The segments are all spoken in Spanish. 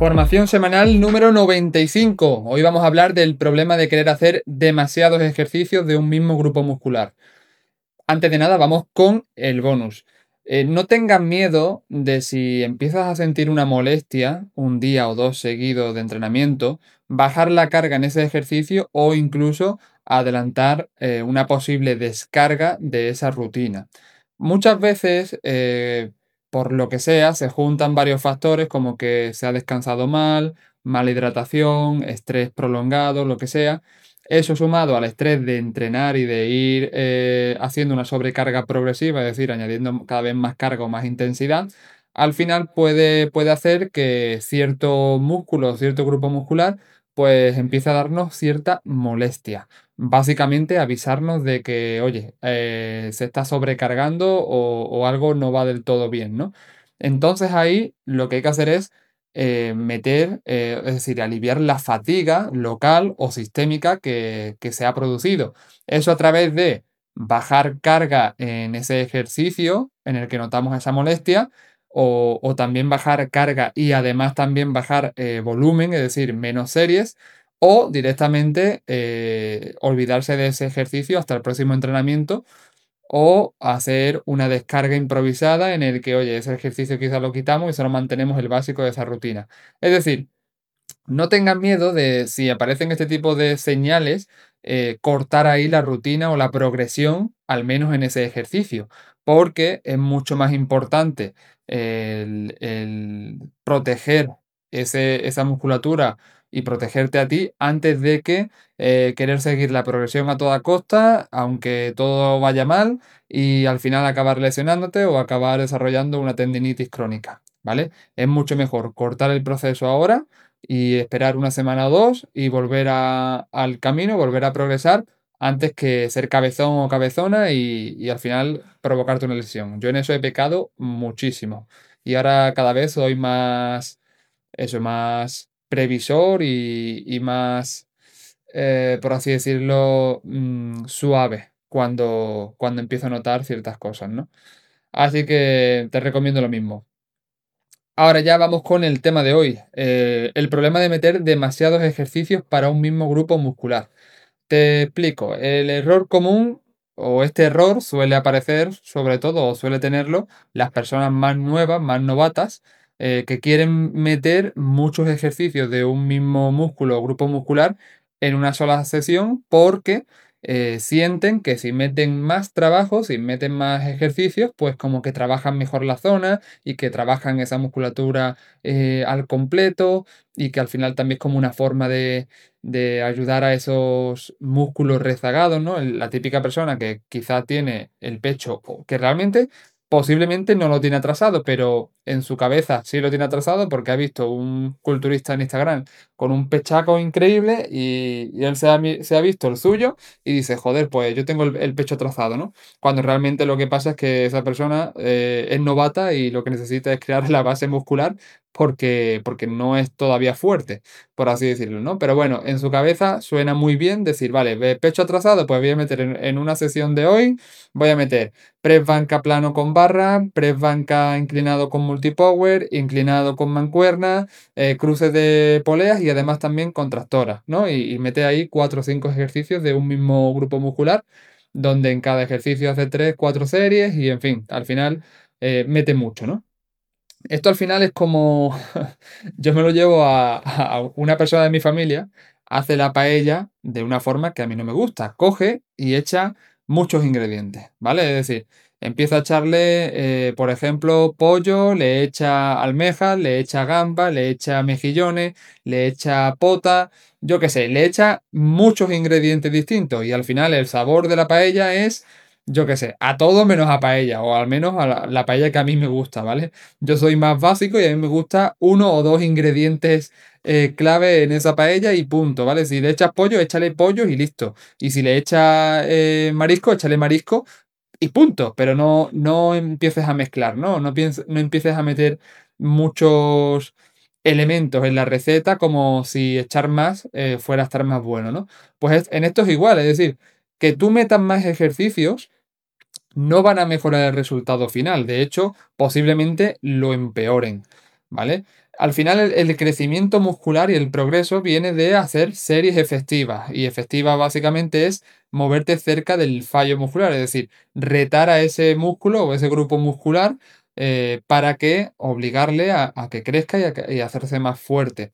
Formación semanal número 95. Hoy vamos a hablar del problema de querer hacer demasiados ejercicios de un mismo grupo muscular. Antes de nada, vamos con el bonus. No tengas miedo de si empiezas a sentir una molestia un día o dos seguidos de entrenamiento, bajar la carga en ese ejercicio o incluso adelantar una posible descarga de esa rutina. Muchas veces, por lo que sea, se juntan varios factores como que se ha descansado mal, mala hidratación, estrés prolongado, lo que sea. Eso sumado al estrés de entrenar y de ir haciendo una sobrecarga progresiva, es decir, añadiendo cada vez más carga o más intensidad, al final puede hacer que cierto músculo, cierto grupo muscular, pues empiece a darnos cierta molestia. Básicamente avisarnos de que, oye, se está sobrecargando o algo no va del todo bien, ¿no? Entonces ahí lo que hay que hacer es es decir, aliviar la fatiga local o sistémica que se ha producido. Eso a través de bajar carga en ese ejercicio en el que notamos esa molestia o también bajar carga y además también bajar volumen, es decir, menos series. O directamente olvidarse de ese ejercicio hasta el próximo entrenamiento o hacer una descarga improvisada en el que, oye, ese ejercicio quizás lo quitamos y solo mantenemos el básico de esa rutina. Es decir, no tengan miedo de si aparecen este tipo de señales, cortar ahí la rutina o la progresión, al menos en ese ejercicio, porque es mucho más importante el proteger esa musculatura y protegerte a ti antes de que querer seguir la progresión a toda costa, aunque todo vaya mal, y al final acabar lesionándote o acabar desarrollando una tendinitis crónica, ¿vale? Es mucho mejor cortar el proceso ahora y esperar una semana o dos y volver al camino, volver a progresar antes que ser cabezón o cabezona y al final provocarte una lesión. Yo en eso he pecado muchísimo y ahora cada vez soy más previsor y más, por así decirlo, suave cuando empiezo a notar ciertas cosas, ¿no? Así que te recomiendo lo mismo. Ahora ya vamos con el tema de hoy, el problema de meter demasiados ejercicios para un mismo grupo muscular. Te explico, el error común o este error suele aparecer sobre todo o suele tenerlo las personas más nuevas, más novatas, que quieren meter muchos ejercicios de un mismo músculo o grupo muscular en una sola sesión porque sienten que si meten más trabajo, si meten más ejercicios, pues como que trabajan mejor la zona y que trabajan esa musculatura al completo y que al final también es como una forma de ayudar a esos músculos rezagados, ¿no? La típica persona que quizá tiene el pecho, o que realmente posiblemente no lo tiene atrasado, pero en su cabeza sí lo tiene atrasado porque ha visto un culturista en Instagram con un pechaco increíble y él se ha visto el suyo y dice, joder, pues yo tengo el pecho atrasado, ¿no? Cuando realmente lo que pasa es que esa persona es novata y lo que necesita es crear la base muscular porque no es todavía fuerte, por así decirlo, ¿no? Pero bueno, en su cabeza suena muy bien decir, vale, pecho atrasado, pues voy a meter en una sesión de hoy, voy a meter press banca plano con barra, press banca inclinado con multipower, inclinado con mancuerna, cruces de poleas y además también contractoras, ¿no? Y mete ahí 4 o 5 ejercicios de un mismo grupo muscular, donde en cada ejercicio hace 3 4 series y en fin, al final mete mucho, ¿no? Esto al final es como, yo me lo llevo a una persona de mi familia, hace la paella de una forma que a mí no me gusta. Coge y echa muchos ingredientes, ¿vale? Es decir, empieza a echarle, por ejemplo, pollo, le echa almejas, le echa gamba, le echa mejillones, le echa pota, yo qué sé, le echa muchos ingredientes distintos y al final el sabor de la paella es, yo qué sé, a todo menos a paella, o al menos a la paella que a mí me gusta, ¿vale? Yo soy más básico y a mí me gusta uno o dos ingredientes clave en esa paella y punto, ¿vale? Si le echas pollo, échale pollo y listo. Y si le echas marisco, échale marisco y punto. Pero no empieces a mezclar, ¿no? No empieces a meter muchos elementos en la receta como si echar más fuera a estar más bueno, ¿no? Pues en esto es igual, es decir, que tú metas más ejercicios no van a mejorar el resultado final. De hecho, posiblemente lo empeoren, ¿vale? Al final el crecimiento muscular y el progreso viene de hacer series efectivas. Y efectiva básicamente es moverte cerca del fallo muscular, es decir, retar a ese músculo o ese grupo muscular para que obligarle a que crezca y a hacerse más fuerte.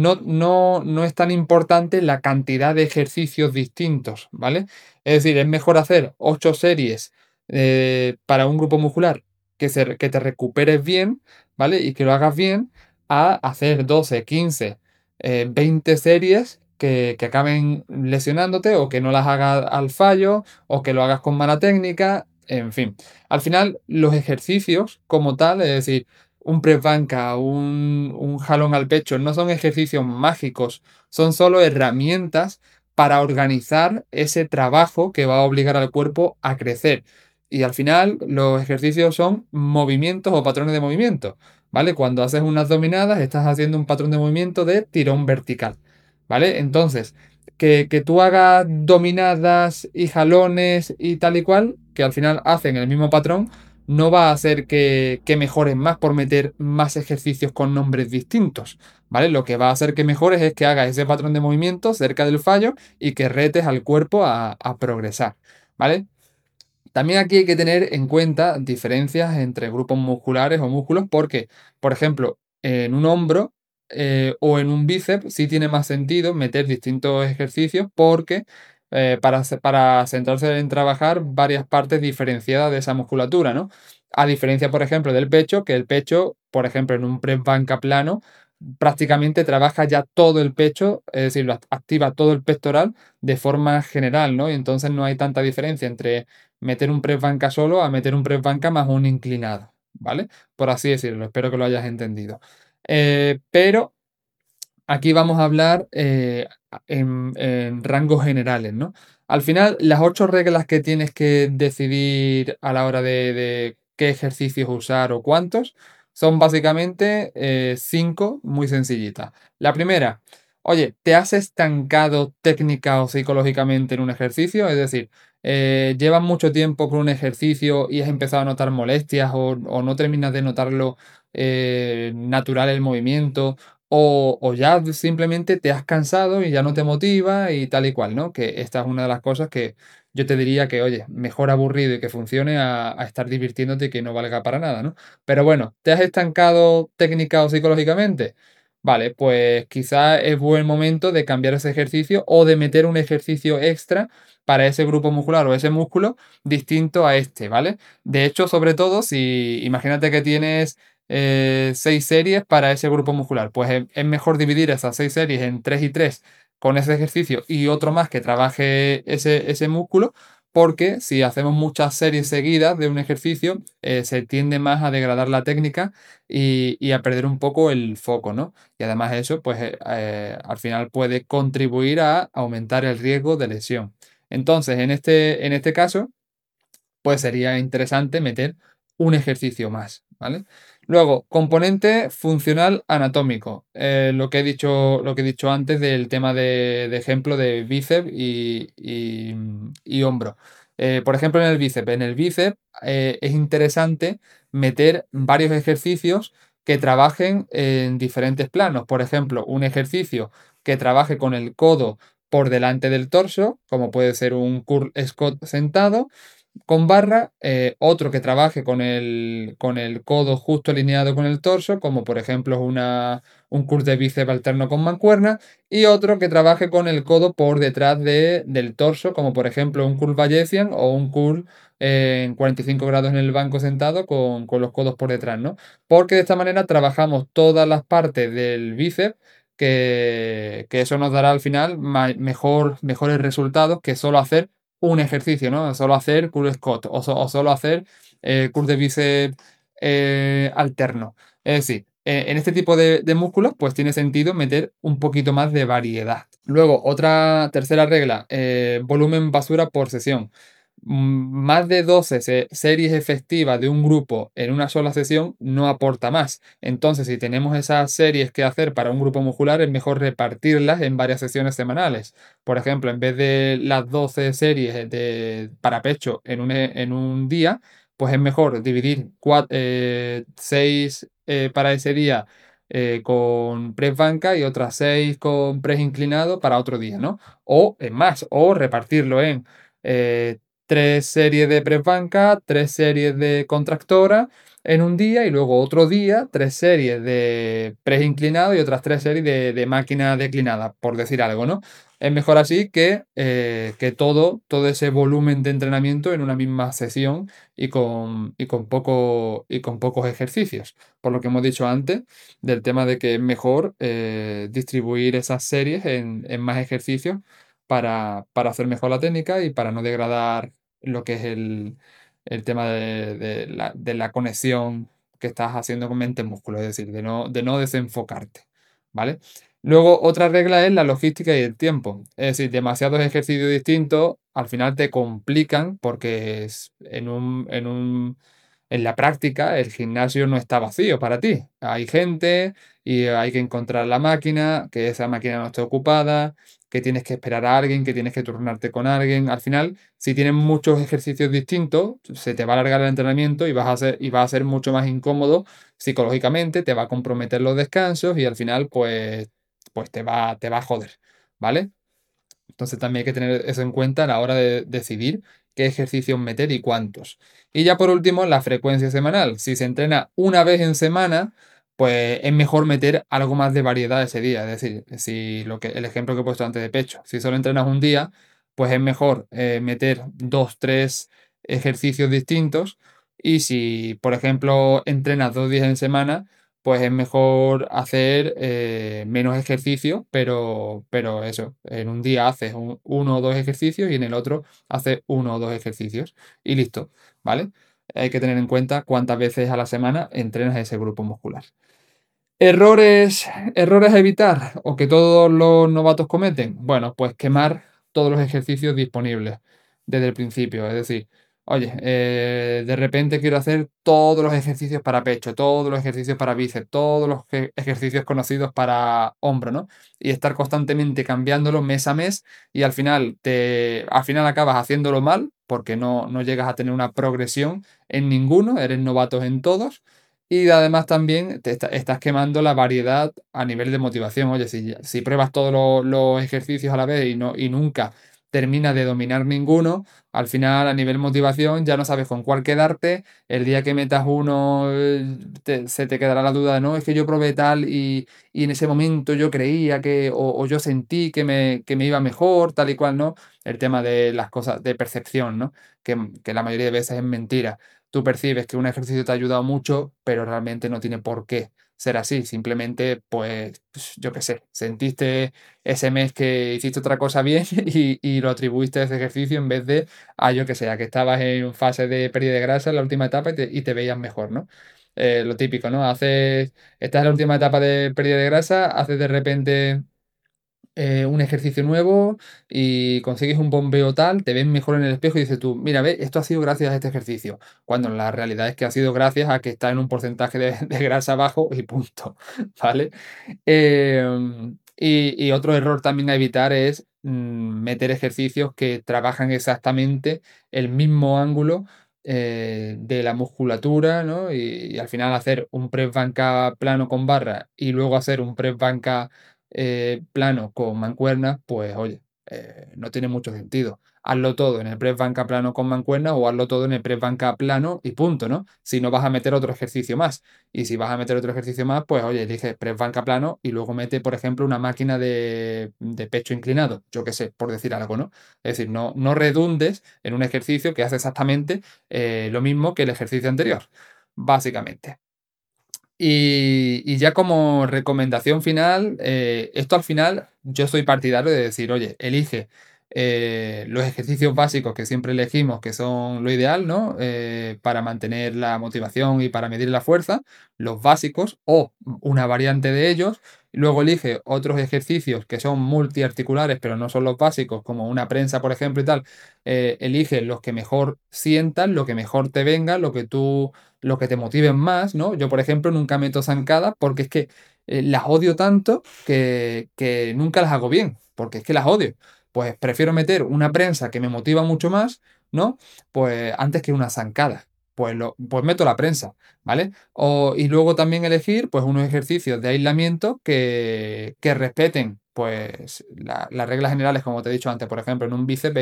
No es tan importante la cantidad de ejercicios distintos, ¿vale? Es decir, es mejor hacer 8 series para un grupo muscular que te recuperes bien, ¿vale? Y que lo hagas bien a hacer 12, 15, 20 series que acaben lesionándote o que no las hagas al fallo o que lo hagas con mala técnica, en fin. Al final, los ejercicios como tal, es decir, un press banca, un jalón al pecho, no son ejercicios mágicos, son solo herramientas para organizar ese trabajo que va a obligar al cuerpo a crecer. Y al final, los ejercicios son movimientos o patrones de movimiento. ¿Vale? Cuando haces unas dominadas, estás haciendo un patrón de movimiento de tirón vertical, ¿vale? Entonces, que tú hagas dominadas y jalones y tal y cual, que al final hacen el mismo patrón, no va a hacer que mejores más por meter más ejercicios con nombres distintos, ¿vale? Lo que va a hacer que mejores es que hagas ese patrón de movimiento cerca del fallo y que retes al cuerpo a progresar, ¿vale? También aquí hay que tener en cuenta diferencias entre grupos musculares o músculos porque, por ejemplo, en un hombro o en un bíceps sí tiene más sentido meter distintos ejercicios porque para centrarse en trabajar varias partes diferenciadas de esa musculatura, ¿no? A diferencia, por ejemplo, del pecho, que el pecho, por ejemplo, en un press banca plano, prácticamente trabaja ya todo el pecho, es decir, activa todo el pectoral de forma general, ¿no? Y entonces no hay tanta diferencia entre meter un press banca solo a meter un press banca más un inclinado, ¿vale? Por así decirlo, espero que lo hayas entendido. Pero aquí vamos a hablar en rangos generales, ¿no? Al final, las 8 reglas que tienes que decidir a la hora de qué ejercicios usar o cuántos son básicamente 5 muy sencillitas. La primera, oye, ¿te has estancado técnica o psicológicamente en un ejercicio? Es decir, llevas mucho tiempo con un ejercicio y has empezado a notar molestias o no terminas de notarlo natural el movimiento o ya simplemente te has cansado y ya no te motiva y tal y cual, ¿no? Que esta es una de las cosas que yo te diría que, oye, mejor aburrido y que funcione a estar divirtiéndote y que no valga para nada, ¿no? Pero bueno, ¿te has estancado técnica o psicológicamente? Vale, pues quizá es buen momento de cambiar ese ejercicio o de meter un ejercicio extra para ese grupo muscular o ese músculo distinto a este, ¿vale? De hecho, sobre todo, si imagínate que tienes 6 series para ese grupo muscular. Pues es mejor dividir esas 6 series en 3 y 3 con ese ejercicio y otro más que trabaje ese músculo, porque si hacemos muchas series seguidas de un ejercicio, se tiende más a degradar la técnica y a perder un poco el foco, ¿no? Y además eso, pues al final puede contribuir a aumentar el riesgo de lesión. Entonces, en este caso, pues sería interesante meter un ejercicio más, ¿vale? Luego, componente funcional anatómico. Lo que he dicho antes del tema de ejemplo de bíceps y hombro. Por ejemplo, en el bíceps es interesante meter varios ejercicios que trabajen en diferentes planos. Por ejemplo, un ejercicio que trabaje con el codo por delante del torso, como puede ser un curl squat sentado con barra, otro que trabaje con el codo justo alineado con el torso, como por ejemplo un curl de bíceps alterno con mancuerna, y otro que trabaje con el codo por detrás del torso, como por ejemplo un curl Bayesian o un curl en 45 grados en el banco sentado con los codos por detrás, ¿no? Porque de esta manera trabajamos todas las partes del bíceps. Que eso nos dará al final mejores resultados que solo hacer un ejercicio, ¿no? Solo hacer curl Scott o solo hacer curl de bíceps alterno. Es decir, en este tipo de músculos, pues tiene sentido meter un poquito más de variedad. Luego, otra tercera regla, volumen basura por sesión. Más de 12 series efectivas de un grupo en una sola sesión no aporta más. Entonces, si tenemos esas series que hacer para un grupo muscular, es mejor repartirlas en varias sesiones semanales. Por ejemplo, en vez de las 12 series para pecho en un día, pues es mejor dividir 6 para ese día con press banca y otras 6 con press inclinado para otro día, ¿no? O es más, o repartirlo en 3 series de press banca, 3 series de contractora en un día y luego otro día 3 series de press inclinado y otras 3 series de máquina declinada, por decir algo, ¿no? Es mejor así que todo ese volumen de entrenamiento en una misma sesión y con pocos ejercicios. Por lo que hemos dicho antes, del tema de que es mejor distribuir esas series en más ejercicios para hacer mejor la técnica y para no degradar lo que es el tema de la conexión que estás haciendo con mente-músculo, es decir, de no desenfocarte, ¿vale? Luego, otra regla es la logística y el tiempo. Es decir, demasiados ejercicios distintos al final te complican porque en la práctica el gimnasio no está vacío para ti. Hay gente y hay que encontrar la máquina, que esa máquina no esté ocupada, que tienes que esperar a alguien, que tienes que turnarte con alguien. Al final, si tienes muchos ejercicios distintos, se te va a alargar el entrenamiento y va a ser mucho más incómodo psicológicamente, te va a comprometer los descansos y al final, pues te va a joder, ¿vale? Entonces también hay que tener eso en cuenta a la hora de decidir qué ejercicios meter y cuántos. Y ya por último, la frecuencia semanal. Si se entrena una vez en semana, pues es mejor meter algo más de variedad ese día. Es decir, si el ejemplo que he puesto antes de pecho, si solo entrenas un día, pues es mejor meter dos, tres ejercicios distintos. Y si, por ejemplo, entrenas 2 días en semana, pues es mejor hacer menos ejercicio, pero eso, en un día haces uno o dos ejercicios y en el otro haces uno o dos ejercicios y listo, ¿vale? Hay que tener en cuenta cuántas veces a la semana entrenas ese grupo muscular. Errores, errores a evitar o que todos los novatos cometen. Bueno, pues quemar todos los ejercicios disponibles desde el principio. Es decir, oye, de repente quiero hacer todos los ejercicios para pecho, todos los ejercicios para bíceps, todos los ejercicios conocidos para hombro, ¿no? Y estar constantemente cambiándolo mes a mes y al final acabas haciéndolo mal porque no llegas a tener una progresión en ninguno, eres novato en todos. Y además también estás quemando la variedad a nivel de motivación. Oye, si pruebas todos los ejercicios a la vez y nunca terminas de dominar ninguno, al final a nivel motivación ya no sabes con cuál quedarte. El día que metas uno se te quedará la duda de, no, es que yo probé tal y en ese momento yo creía o yo sentí que me iba mejor, tal y cual, ¿no? El tema de las cosas de percepción, ¿no? Que la mayoría de veces es mentira. Tú percibes que un ejercicio te ha ayudado mucho, pero realmente no tiene por qué ser así. Simplemente, pues, yo qué sé, sentiste ese mes que hiciste otra cosa bien y lo atribuiste a ese ejercicio en vez de yo que sé, a que estabas en fase de pérdida de grasa en la última etapa y te veías mejor, ¿no? Lo típico, ¿no? Estás en la última etapa de pérdida de grasa, haces de repente un ejercicio nuevo y consigues un bombeo tal, te ves mejor en el espejo y dices tú, mira, ve, esto ha sido gracias a este ejercicio. Cuando la realidad es que ha sido gracias a que está en un porcentaje de grasa bajo y punto, ¿vale? Y otro error también a evitar es meter ejercicios que trabajan exactamente el mismo ángulo de la musculatura, ¿no? Y al final hacer un press banca plano con barra y luego hacer un press banca plano con mancuernas, pues oye, no tiene mucho sentido. Hazlo todo en el press banca plano con mancuernas o hazlo todo en el press banca plano y punto, ¿no? Si no vas a meter otro ejercicio más. Y si vas a meter otro ejercicio más, pues oye, elige press banca plano y luego mete, por ejemplo, una máquina de pecho inclinado, yo qué sé, por decir algo, ¿no? Es decir, no redundes en un ejercicio que hace exactamente lo mismo que el ejercicio anterior, básicamente. Y ya como recomendación final, esto al final yo soy partidario de decir, oye, elige los ejercicios básicos que siempre elegimos, que son lo ideal, ¿no? Para mantener la motivación y para medir la fuerza, los básicos o una variante de ellos. Luego elige otros ejercicios que son multiarticulares, pero no son los básicos, como una prensa, por ejemplo, y tal. Elige los que mejor sientan, lo que mejor te venga, lo que te motiven más, ¿no? Yo, por ejemplo, nunca meto zancadas porque es que las odio tanto que nunca las hago bien, porque es que las odio. Pues prefiero meter una prensa que me motiva mucho más, ¿no? Pues antes que una zancada. pues meto la prensa, ¿vale? Y luego también elegir pues unos ejercicios de aislamiento que respeten pues las reglas generales, como te he dicho antes. Por ejemplo, en un bíceps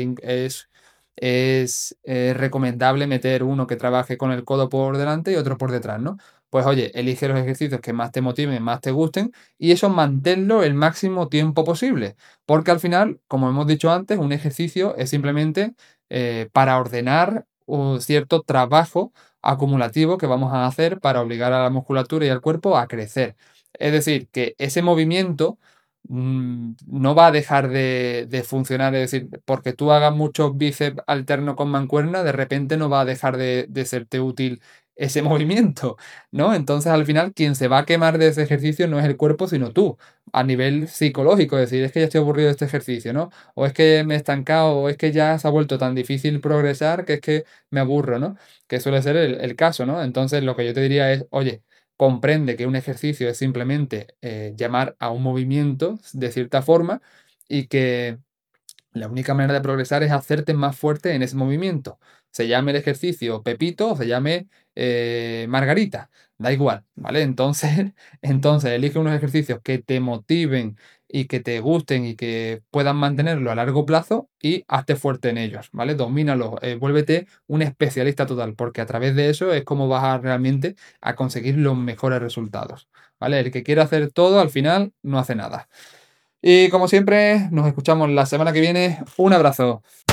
es recomendable meter uno que trabaje con el codo por delante y otro por detrás, ¿no? Pues oye, elige los ejercicios que más te motiven, más te gusten y eso manténlo el máximo tiempo posible. Porque al final, como hemos dicho antes, un ejercicio es simplemente para ordenar un cierto trabajo acumulativo que vamos a hacer para obligar a la musculatura y al cuerpo a crecer. Es decir, que ese movimiento no va a dejar de funcionar, es decir, porque tú hagas muchos bíceps alternos con mancuerna, de repente no va a dejar de serte útil ese movimiento, ¿no? Entonces, al final, quien se va a quemar de ese ejercicio no es el cuerpo, sino tú, a nivel psicológico, es decir, es que ya estoy aburrido de este ejercicio, ¿no? O es que me he estancado, o es que ya se ha vuelto tan difícil progresar que es que me aburro, ¿no? Que suele ser el caso, ¿no? Entonces, lo que yo te diría es, oye, comprende que un ejercicio es simplemente llamar a un movimiento de cierta forma y que la única manera de progresar es hacerte más fuerte en ese movimiento. Se llame el ejercicio Pepito o se llame Margarita, da igual, ¿vale? Entonces, entonces elige unos ejercicios que te motiven y que te gusten y que puedan mantenerlo a largo plazo y hazte fuerte en ellos, ¿vale? Domínalos, vuélvete un especialista total, porque a través de eso es como vas a realmente a conseguir los mejores resultados, ¿vale? El que quiere hacer todo al final no hace nada. Y como siempre, nos escuchamos la semana que viene. Un abrazo.